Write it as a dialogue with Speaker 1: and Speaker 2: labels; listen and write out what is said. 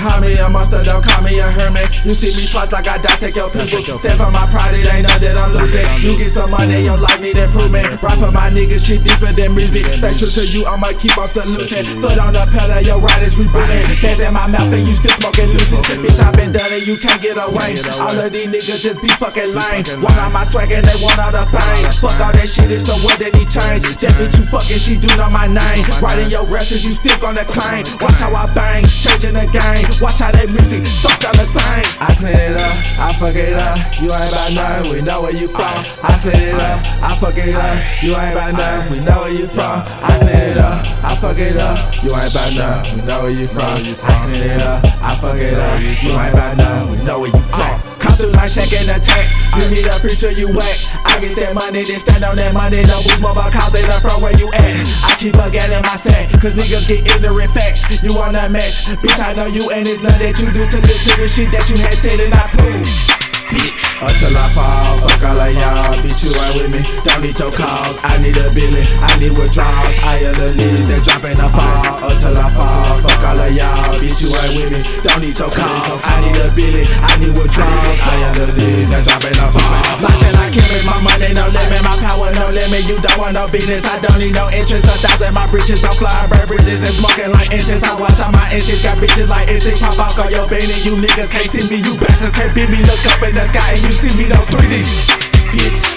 Speaker 1: Call me a monster, don't call me a hermit. You see me twice like I dissect your pupils. Stand for my pride, it ain't nothing I'm losing. You get some money, your life need improvement. Ride for my niggas, shit deeper than music. Stay true to you, I'ma keep on saluting. Foot on the pedal, your ride is rebooting. Bands in my mouth and you still smoking deuces. Bitch, I been done and you can't get away. All of these niggas just be fucking lame. Want all my swag and they want all the fame. Fuck all that shit, it's the word that he changed. That bitch you fucking, she do know my name. Writing your records, you stick on the claim. Watch how I bang, changing the game. Watch how that music starts sound the same. I clean it up, I fuck it up. You ain't about nothing, we know where you from. I clean it up, I fuck it up. You ain't about nothing, we know where you from. I clean it up, I fuck it up. You ain't about nothing, we know where you from. I clean it up, I fuck it up. You ain't about nothing, we know where you from. Come through like Shaq and attack. You need a preacher, you whack. I get that money, then stand on that money. No move mobile cause it up from where you at. I keep a gat in my sack, cause niggas get ignorant facts. You wanna match, bitch, I know you and it's nothing that you do to the shit that you had said and I prove. Until I fall, fuck all of y'all. Bitch, you ain't with me, don't need your calls. I need a billion, I need withdrawals. I am the leaves that drop in the fall. Until I fall, fuck all of y'all. Bitch, you ain't with me, don't need your calls. I need a billion, I need withdrawals. I am the leaves that drop in the fall. My shit I can't make my money, no limit. My power, no limit. You don't want no business, I don't need no interest. 1,000 my bridges, I'm flying bird bridges and smoking like incense. I watch out my inches, got bitches like incense. Pop out on your beanie, you niggas can't see me. You bastards can't beat me. Look up in the sky and you see me no 3D. Bitch.